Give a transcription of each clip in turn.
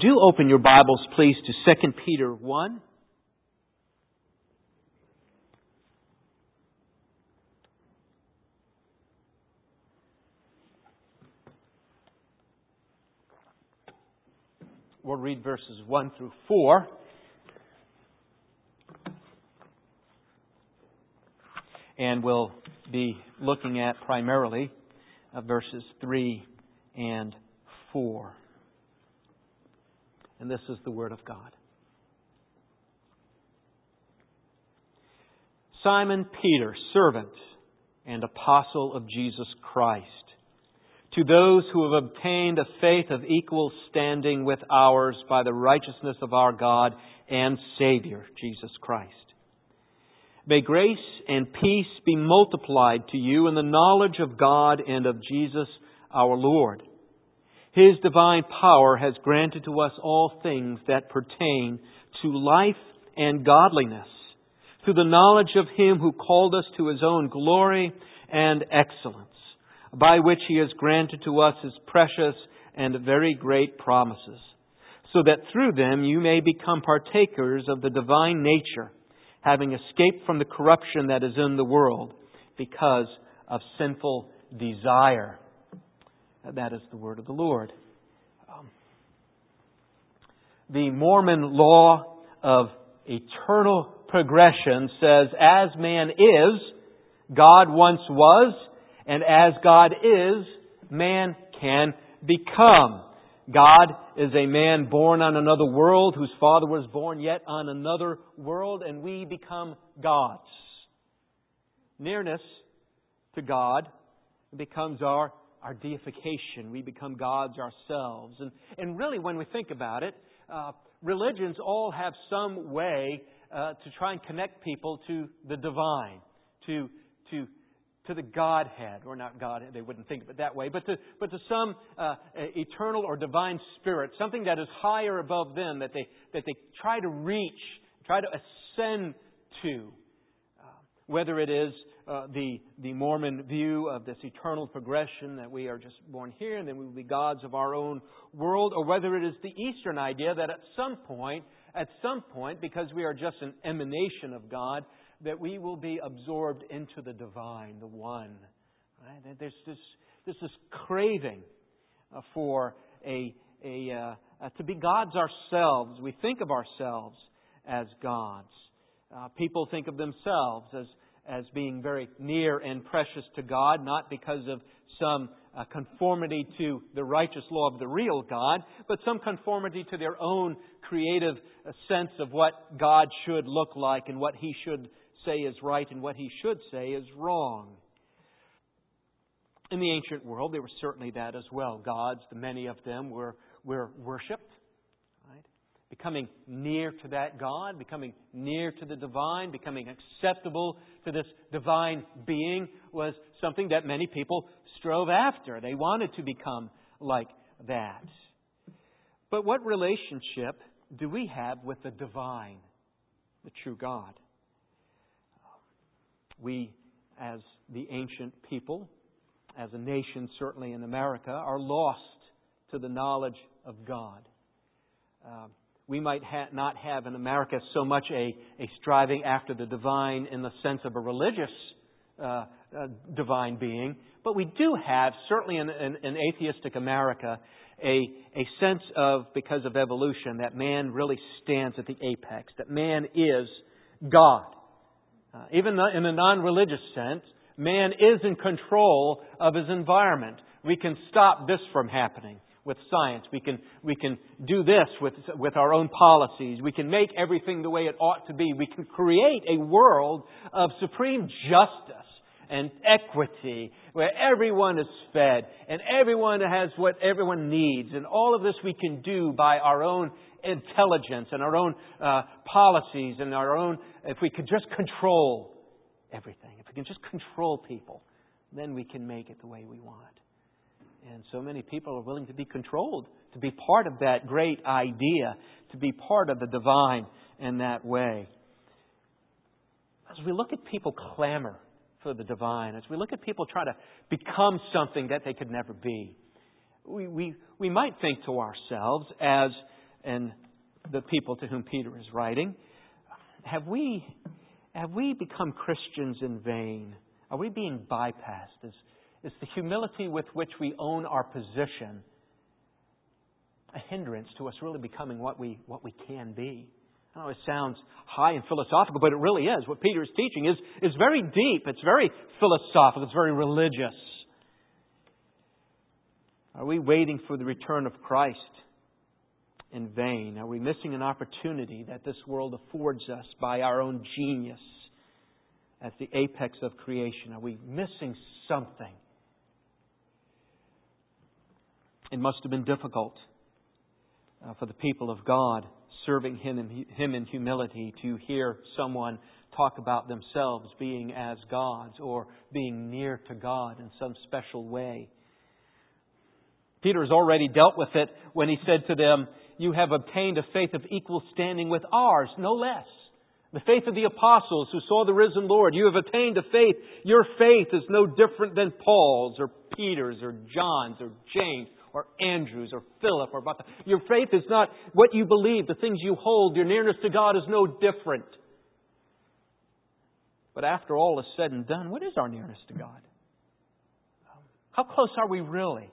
do open your Bibles, please, to 2 Peter 1. We'll read verses 1 through 4. And we'll be looking at primarily verses 3 and 4. And this is the Word of God. Simon Peter, servant and apostle of Jesus Christ, to those who have obtained a faith of equal standing with ours by the righteousness of our God and Savior, Jesus Christ. May grace and peace be multiplied to you in the knowledge of God and of Jesus our Lord. His divine power has granted to us all things that pertain to life and godliness, through the knowledge of Him who called us to His own glory and excellence, by which He has granted to us His precious and very great promises, so that through them you may become partakers of the divine nature, having escaped from the corruption that is in the world because of sinful desire. That is the word of the Lord. The Mormon law of eternal progression says, as man is, God once was, and as God is, man can become. God is a man born on another world, whose father was born yet on another world, and we become gods. Nearness to God becomes our deification. We become gods ourselves. And really, when we think about it, religions all have some way to try and connect people to the divine, to the Godhead, or not Godhead, they wouldn't think of it that way, but to some eternal or divine spirit, something that is higher above them, that they try to reach, try to ascend to. Whether it is the Mormon view of this eternal progression, that we are just born here and then we will be gods of our own world, or whether it is the Eastern idea that at some point, because we are just an emanation of God, that we will be absorbed into the divine, the one. Right? There's this craving for to be gods ourselves. We think of ourselves as gods. People think of themselves as being very near and precious to God, not because of some conformity to the righteous law of the real God, but some conformity to their own creative sense of what God should look like and what He should say is right and what He should say is wrong. In the ancient world, there was certainly that as well. Gods, many of them were worshipped. Right? Becoming near to that God, becoming near to the divine, becoming acceptable to this divine being was something that many people strove after. They wanted to become like that. But what relationship do we have with the divine, the true God? We, as the ancient people, as a nation, certainly in America, are lost to the knowledge of God. We might not have in America so much a striving after the divine in the sense of a religious divine being, but we do have, certainly in atheistic America, a sense of, because of evolution, that man really stands at the apex, that man is God. Even in a non-religious sense, man is in control of his environment. We can stop this from happening with science. We can do this with our own policies. We can make everything the way it ought to be. We can create a world of supreme justice and equity where everyone is fed and everyone has what everyone needs. And all of this we can do by our own intelligence and our own policies and our own, if we could just control everything, if we can just control people, then we can make it the way we want. And so many people are willing to be controlled, to be part of that great idea, to be part of the divine in that way. As we look at people clamor for the divine, as we look at people try to become something that they could never be, we might think to ourselves, as and the people to whom Peter is writing. Have we become Christians in vain? Are we being bypassed? Is the humility with which we own our position a hindrance to us really becoming what we can be? I know it sounds high and philosophical, but it really is. What Peter is teaching is very deep. It's very philosophical. It's very religious. Are we waiting for the return of Christ in vain? Are we missing an opportunity that this world affords us by our own genius at the apex of creation? Are we missing something? It must have been difficult for the people of God serving Him in humility to hear someone talk about themselves being as gods or being near to God in some special way. Peter has already dealt with it when he said to them, "You have obtained a faith of equal standing with ours, no less. The faith of the apostles who saw the risen Lord. You have attained a faith. Your faith is no different than Paul's or Peter's or John's or James or Andrew's or Philip or Bartholomew. Your faith is not what you believe, the things you hold. Your nearness to God is no different." But after all is said and done, what is our nearness to God? How close are we really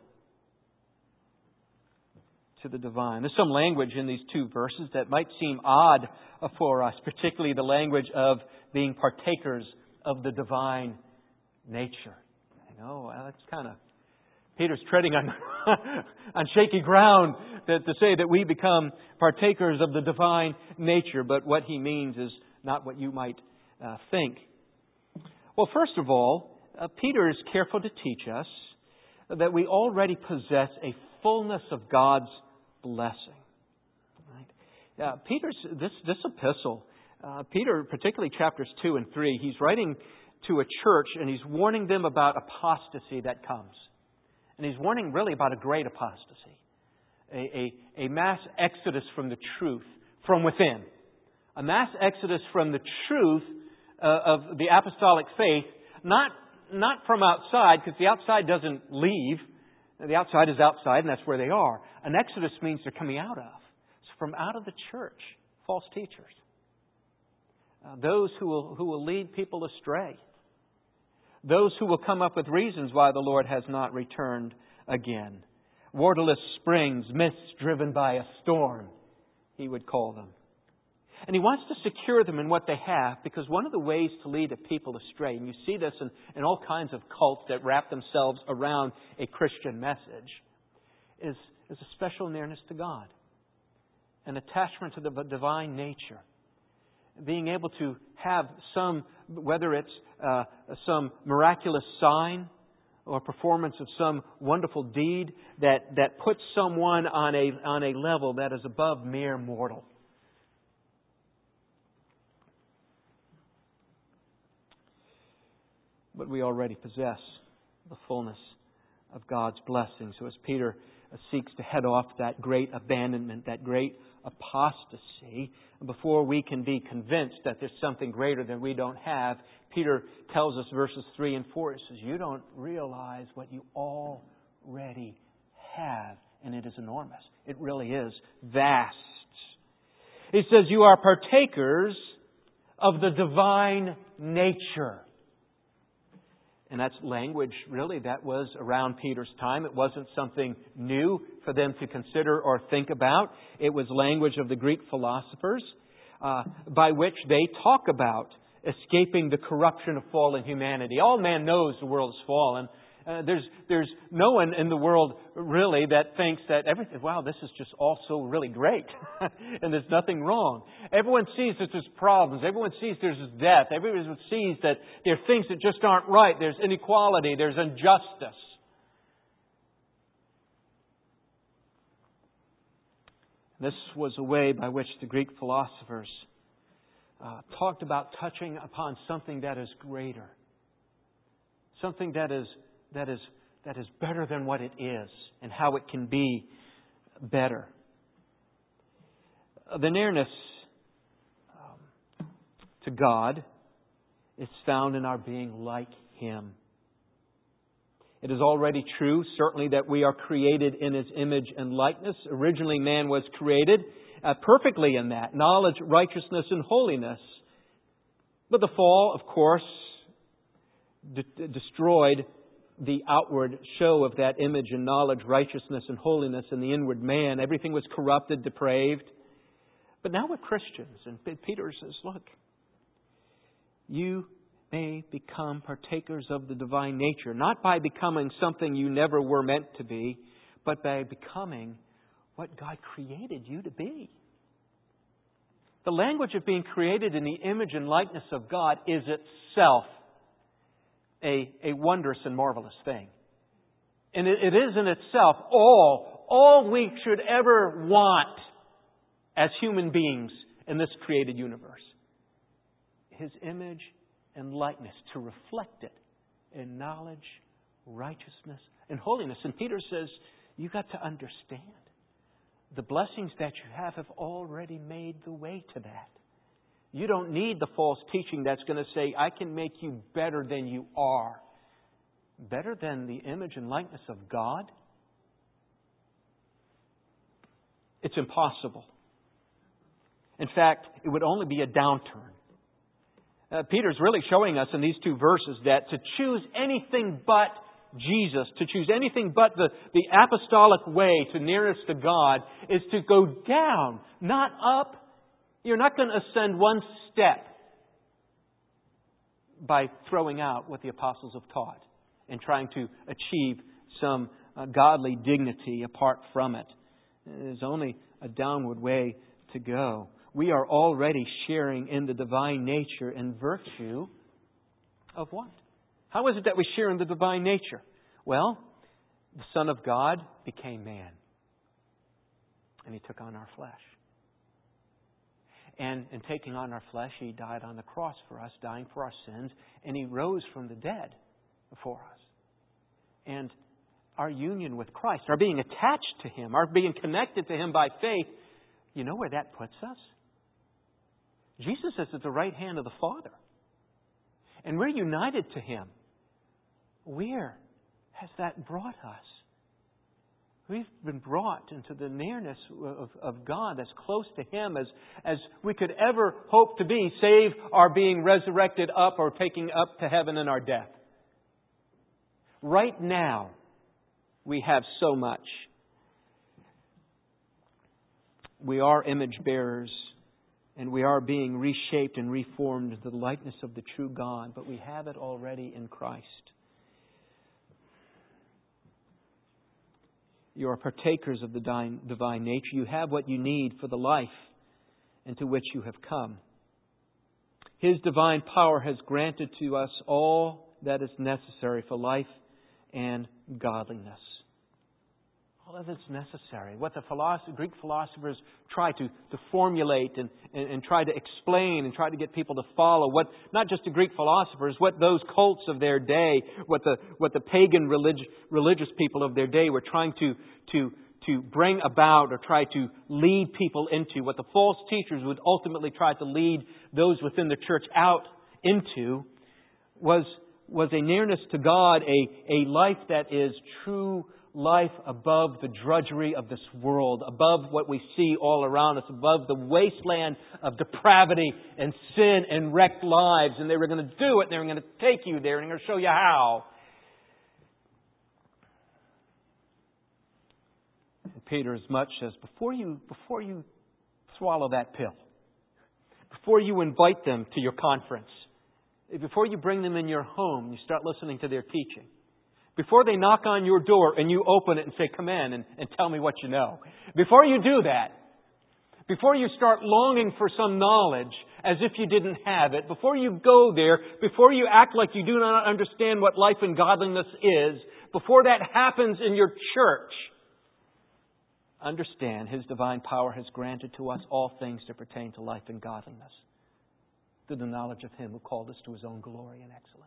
to the divine? There's some language in these two verses that might seem odd for us, particularly the language of being partakers of the divine nature. You know, that's kind of... Peter's treading on shaky ground to say that we become partakers of the divine nature, but what he means is not what you might think. Well, first of all, Peter is careful to teach us that we already possess a fullness of God's blessing. Right? This epistle, Peter, particularly chapters 2 and 3, he's writing to a church and he's warning them about apostasy that comes. And he's warning really about a great apostasy, a mass exodus from the truth, from within. A mass exodus from the truth of the apostolic faith, not from outside, because the outside doesn't leave. The outside is outside, and that's where they are. An exodus means they're coming out of. So from out of the church, false teachers. Those who will lead people astray. Those who will come up with reasons why the Lord has not returned again. Waterless springs, mists driven by a storm, he would call them. And he wants to secure them in what they have, because one of the ways to lead a people astray, and you see this in all kinds of cults that wrap themselves around a Christian message, is a special nearness to God. An attachment to the divine nature. Being able to have some, whether it's some miraculous sign or performance of some wonderful deed that puts someone on a level that is above mere mortal. But we already possess the fullness of God's blessing. So as Peter seeks to head off that great abandonment, that great apostasy, before we can be convinced that there's something greater than we don't have, Peter tells us, verses 3 and 4, it says, "You don't realize what you already have." And it is enormous. It really is vast. It says, "You are partakers of the divine nature." And that's language, really, that was around Peter's time. It wasn't something new for them to consider or think about. It was language of the Greek philosophers by which they talk about escaping the corruption of fallen humanity. All man knows the world is fallen. There's no one in the world really that thinks that everything, wow, this is just also really great. And there's nothing wrong. Everyone sees that there's problems. Everyone sees there's death. Everyone sees that there are things that just aren't right. There's inequality. There's injustice. This was a way by which the Greek philosophers talked about touching upon something that is greater. Something that is better than what it is and how it can be better. The nearness to God is found in our being like Him. It is already true, certainly, that we are created in His image and likeness. Originally, man was created perfectly in that, knowledge, righteousness, and holiness. But the fall, of course, destroyed the outward show of that image and knowledge, righteousness, and holiness in the inward man. Everything was corrupted, depraved. But now we're Christians, and Peter says, look, you may become partakers of the divine nature, not by becoming something you never were meant to be, but by becoming what God created you to be. The language of being created in the image and likeness of God is itself a wondrous and marvelous thing. And it is in itself all we should ever want as human beings in this created universe. His image and likeness, to reflect it in knowledge, righteousness, and holiness. And Peter says, you've got to understand, the blessings that you have already made the way to that. You don't need the false teaching that's going to say, I can make you better than you are. Better than the image and likeness of God? It's impossible. In fact, it would only be a downturn. Peter's really showing us in these two verses that to choose anything but Jesus, to choose anything but the apostolic way to nearness to God, is to go down, not up. You're not going to ascend one step by throwing out what the apostles have taught and trying to achieve some godly dignity apart from it. There's only a downward way to go. We are already sharing in the divine nature and virtue of what? How is it that we share in the divine nature? Well, the Son of God became man. And He took on our flesh. And in taking on our flesh, He died on the cross for us, dying for our sins. And He rose from the dead for us. And our union with Christ, our being attached to Him, our being connected to Him by faith, you know where that puts us? Jesus is at the right hand of the Father. And we're united to Him. Where has that brought us? We've been brought into the nearness of God, as close to Him as we could ever hope to be, save our being resurrected up or taking up to heaven in our death. Right now, we have so much. We are image bearers. And we are being reshaped and reformed into the likeness of the true God. But we have it already in Christ. You are partakers of the divine nature. You have what you need for the life into which you have come. His divine power has granted to us all that is necessary for life and godliness. All that is necessary. What the Greek philosophers try to formulate and try to explain and try to get people to follow. What not just the Greek philosophers, what those cults of their day, what the pagan religious people of their day were trying to bring about or try to lead people into, what the false teachers would ultimately try to lead those within the church out into, was a nearness to God, a life that is true life above the drudgery of this world, above what we see all around us, above the wasteland of depravity and sin and wrecked lives. And they were going to do it, and they were going to take you there, and they're going to show you how. And Peter as much says, before you swallow that pill, before you invite them to your conference, before you bring them in your home, you start listening to their teaching, before they knock on your door and you open it and say, come in and tell me what you know. Before you do that, before you start longing for some knowledge as if you didn't have it, before you go there, before you act like you do not understand what life and godliness is, before that happens in your church, understand His divine power has granted to us all things that pertain to life and godliness, through the knowledge of Him who called us to His own glory and excellence.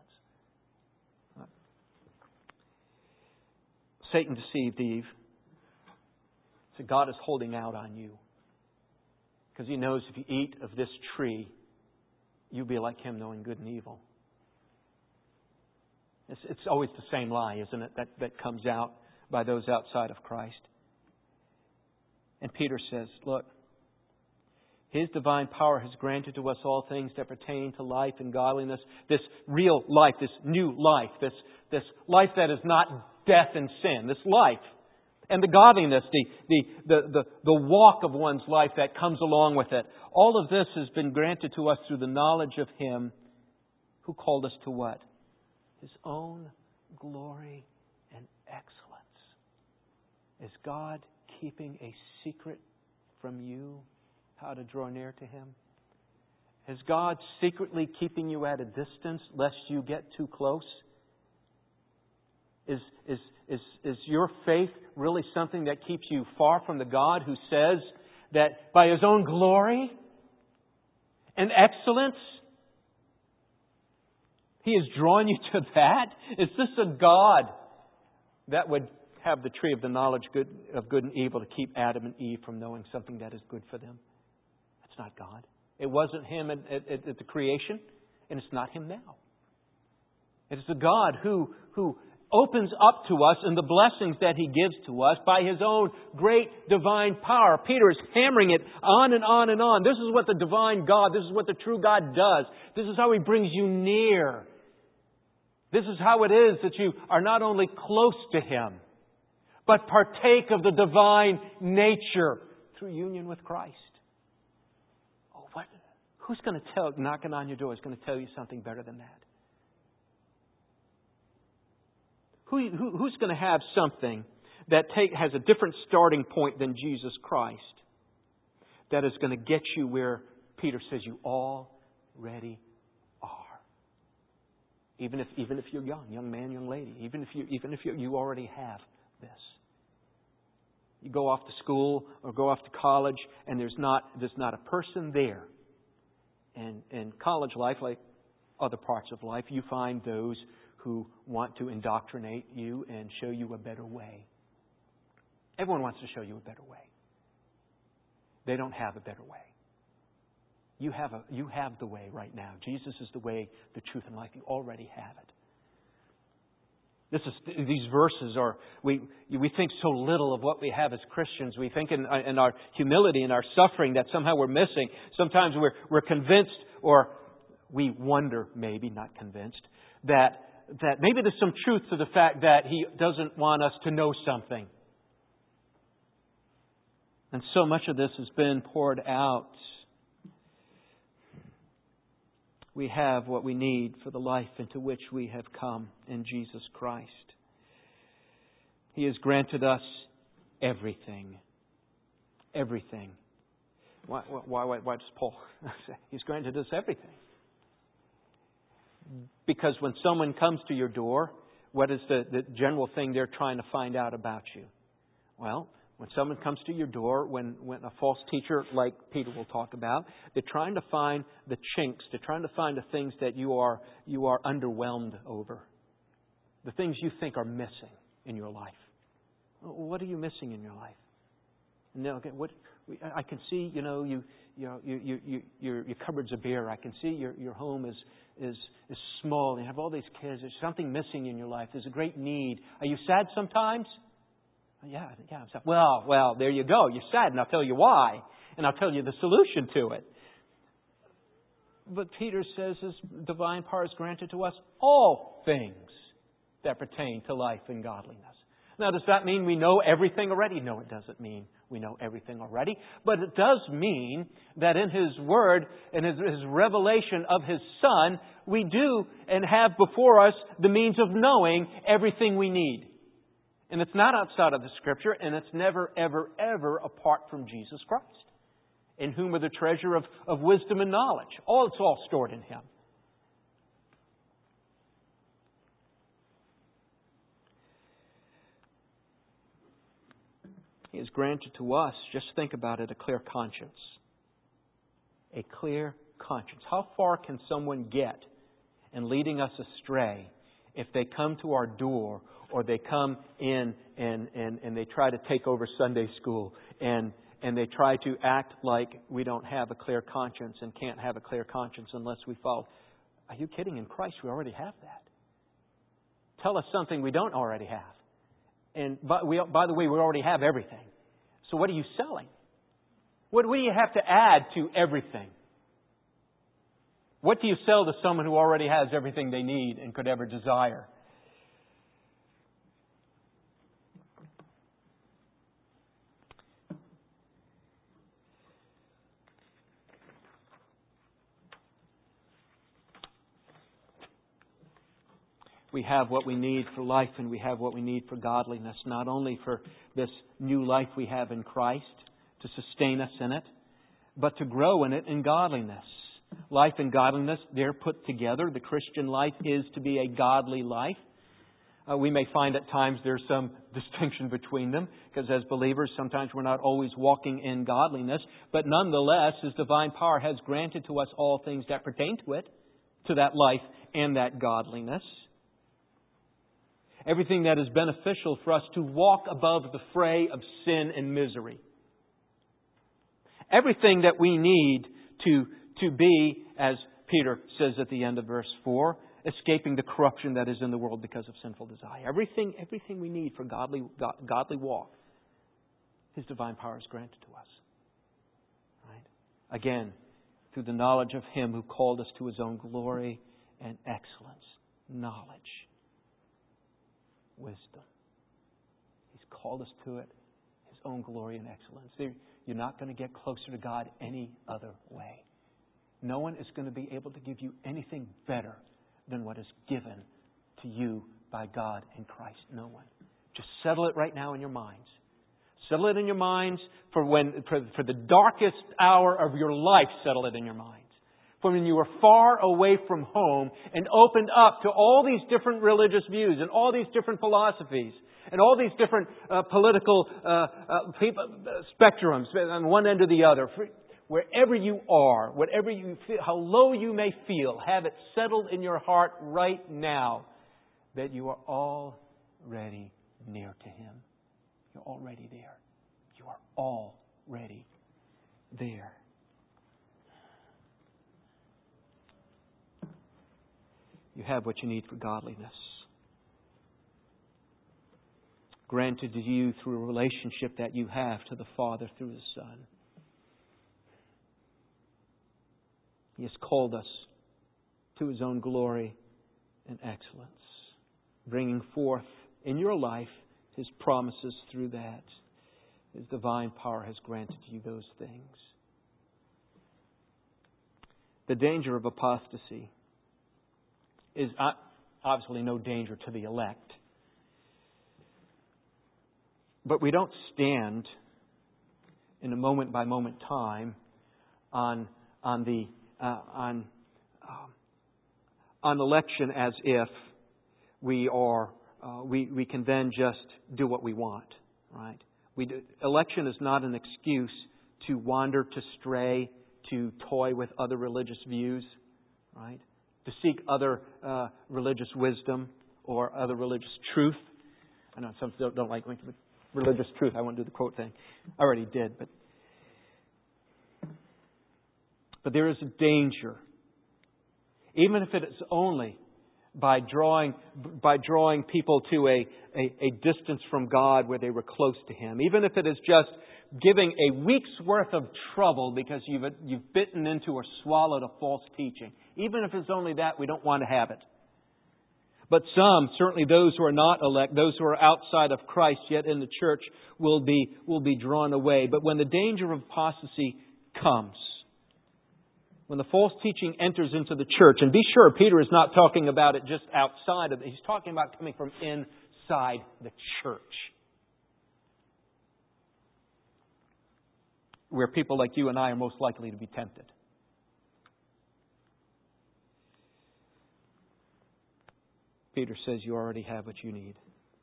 Satan deceived Eve. So God is holding out on you. Because He knows if you eat of this tree, you'll be like Him, knowing good and evil. It's always the same lie, isn't it, that comes out by those outside of Christ. And Peter says, look, His divine power has granted to us all things that pertain to life and godliness. This real life, this new life, this life that is not death and sin, this life. And the godliness, the walk of one's life that comes along with it. All of this has been granted to us through the knowledge of Him who called us to what? His own glory and excellence. Is God keeping a secret from you how to draw near to Him? Is God secretly keeping you at a distance lest you get too close? Is your faith really something that keeps you far from the God who says that by His own glory and excellence, He has drawn you to that? Is this a God that would have the tree of the knowledge of good and evil to keep Adam and Eve from knowing something that is good for them? That's not God. It wasn't Him at the creation, and it's not Him now. It is the God who opens up to us in the blessings that He gives to us by His own great divine power. Peter is hammering it on and on and on. This is what the divine God, this is what the true God does. This is how He brings you near. This is how it is that you are not only close to Him, but partake of the divine nature through union with Christ. Oh, what? Who's going to knocking on your door is going to tell you something better than that? Who's going to have something that has a different starting point than Jesus Christ that is going to get you where Peter says you already are? Even if you're young man, young lady, even if you already have this. You go off to school or go off to college, and there's not a person there. And in college life, like other parts of life, you find those who want to indoctrinate you and show you a better way. Everyone wants to show you a better way. They don't have a better way. You have the way right now. Jesus is the way, the truth, and life. You already have it. These verses are, we think so little of what we have as Christians. We think in our humility and our suffering that somehow we're missing. Sometimes we're convinced, or we wonder, maybe not convinced, that maybe there's some truth to the fact that He doesn't want us to know something. And so much of this has been poured out. We have what we need for the life into which we have come in Jesus Christ. He has granted us everything. Everything. Why does Paul say He's granted us everything? Because when someone comes to your door, what is the general thing they're trying to find out about you? Well, when someone comes to your door, when a false teacher like Peter will talk about, they're trying to find the chinks. They're trying to find the things that you are underwhelmed over. The things you think are missing in your life. What are you missing in your life? No, okay, I can see, your cupboards are bare. I can see your home is small. You have all these kids. There's something missing in your life. There's a great need. Are you sad sometimes? Yeah, I'm sad. Well, there you go. You're sad, and I'll tell you why. And I'll tell you the solution to it. But Peter says His divine power is granted to us all things that pertain to life and godliness. Now, does that mean we know everything already? No, it doesn't mean we know everything already. But it does mean that in His Word and His revelation of His Son, we do and have before us the means of knowing everything we need. And it's not outside of the Scripture, and it's never, ever, ever apart from Jesus Christ, in whom are the treasure of wisdom and knowledge. It's all stored in Him. He has granted to us, just think about it, a clear conscience. A clear conscience. How far can someone get in leading us astray if they come to our door, or they come in and they try to take over Sunday school and they try to act like we don't have a clear conscience and can't have a clear conscience unless we follow? Are you kidding? In Christ we already have that. tell us something we don't already have. And by the way, we already have everything. So what are you selling? What do you have to add to everything? What do you sell to someone who already has everything they need and could ever desire? We have what we need for life, and we have what we need for godliness, not only for this new life we have in Christ to sustain us in it, but to grow in it in godliness. Life and godliness, they're put together. The Christian life is to be a godly life. We may find at times there's some distinction between them, because as believers, sometimes we're not always walking in godliness. But nonetheless, His divine power has granted to us all things that pertain to it, to that life and that godliness. Everything that is beneficial for us to walk above the fray of sin and misery. Everything that we need to be, as Peter says at the end of verse 4, escaping the corruption that is in the world because of sinful desire. Everything we need for godly walk, His divine power is granted to us. Right? Again, through the knowledge of Him who called us to His own glory and excellence. Knowledge. Wisdom. He's called us to it, His own glory and excellence. You're not going to get closer to God any other way. No one is going to be able to give you anything better than what is given to you by God in Christ. No one. Just settle it right now in your minds. Settle it in your minds for the darkest hour of your life. Settle it in your minds. For when you were far away from home and opened up to all these different religious views and all these different philosophies and all these different political spectrums on one end or the other. Wherever you are, whatever you feel, how low you may feel, have it settled in your heart right now that you are already near to Him. You're already there. You are already there. You have what you need for godliness. Granted to you through a relationship that you have to the Father through His Son. He has called us to His own glory and excellence, bringing forth in your life His promises through that. His divine power has granted you those things. The danger of apostasy is obviously no danger to the elect. But we don't stand in a moment-by-moment time on election as if we can then just do what we want, right? Election is not an excuse to wander, to stray, to toy with other religious views, right? To seek other religious wisdom or other religious truth. I know some don't like religious truth. I won't do the quote thing. I already did, but there is a danger, even if it is only by drawing people to a distance from God where they were close to Him. Even if it is just giving a week's worth of trouble because you've bitten into or swallowed a false teaching. Even if it's only that, we don't want to have it. But some, certainly those who are not elect, those who are outside of Christ yet in the church, will be drawn away. But when the danger of apostasy comes, when the false teaching enters into the church, and be sure Peter is not talking about it just outside of it. He's talking about coming from inside the church. Where people like you and I are most likely to be tempted. Peter says you already have what you need.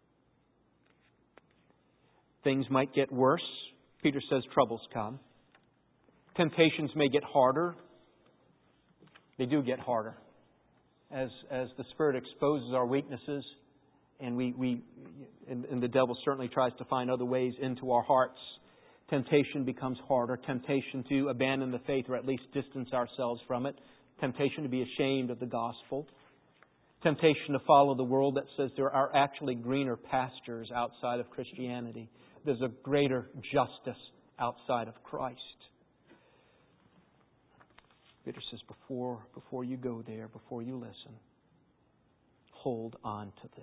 Things might get worse. Peter says troubles come. Temptations may get harder. They do get harder. As the Spirit exposes our weaknesses, and and the devil certainly tries to find other ways into our hearts, temptation becomes harder. Temptation to abandon the faith or at least distance ourselves from it. Temptation to be ashamed of the gospel. temptation to follow the world that says there are actually greener pastures outside of Christianity. There's a greater justice outside of Christ. Peter says, before you go there, before you listen, hold on to this.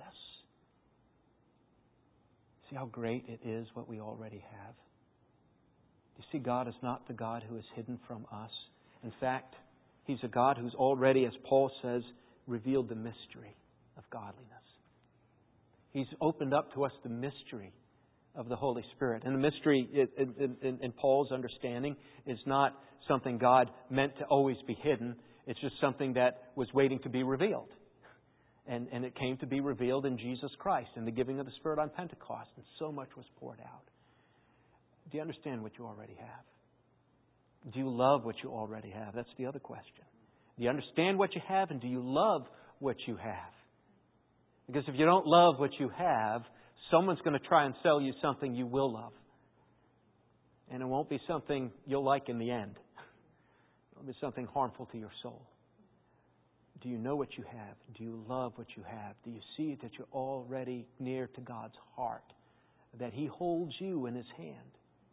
See how great it is what we already have? You see, God is not the God who is hidden from us. In fact, He's a God who's already, as Paul says, revealed the mystery of godliness. He's opened up to us the mystery of the Holy Spirit. And the mystery, in Paul's understanding, is not something God meant to always be hidden. It's just something that was waiting to be revealed. And it came to be revealed in Jesus Christ, in the giving of the Spirit on Pentecost. And so much was poured out. Do you understand what you already have? Do you love what you already have? That's the other question. Do you understand what you have, and do you love what you have? Because if you don't love what you have, someone's going to try and sell you something you will love. And it won't be something you'll like in the end. It'll be something harmful to your soul. Do you know what you have? Do you love what you have? Do you see that you're already near to God's heart? That He holds you in His hand?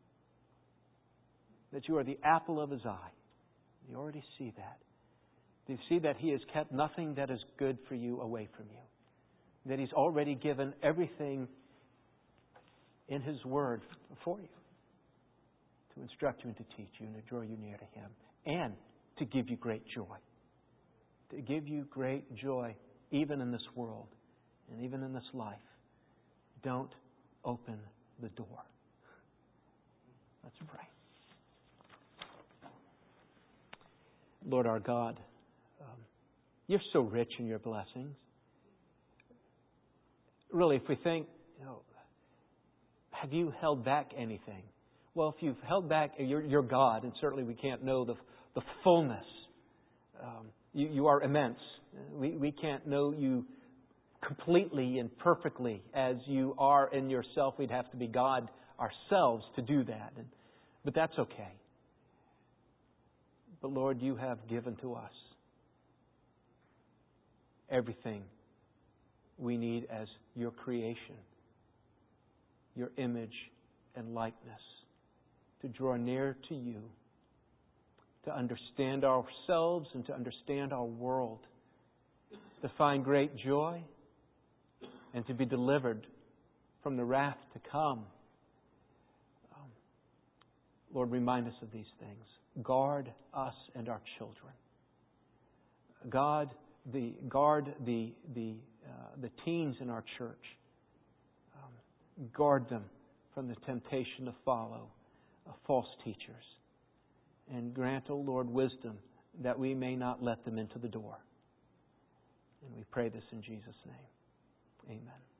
That you are the apple of His eye? You already see that. Do you see that He has kept nothing that is good for you away from you? That He's already given everything in His Word for you to instruct you and to teach you and to draw you near to Him and to give you great joy. To give you great joy even in this world and even in this life. Don't open the door. Let's pray. Lord our God, You're so rich in Your blessings. Really, if we think, have You held back anything? Well, if You've held back, You're God, and certainly we can't know the fullness. You are immense. We can't know You completely and perfectly as You are in Yourself. We'd have to be God ourselves to do that. But that's okay. But Lord, You have given to us everything we need as Your creation, Your image and likeness, to draw near to You, to understand ourselves and to understand our world, to find great joy and to be delivered from the wrath to come. Lord, remind us of these things. Guard us and our children. Guard the teens in our church. Guard them from the temptation to follow false teachers. And grant, O Lord, wisdom that we may not let them into the door. And we pray this in Jesus' name. Amen.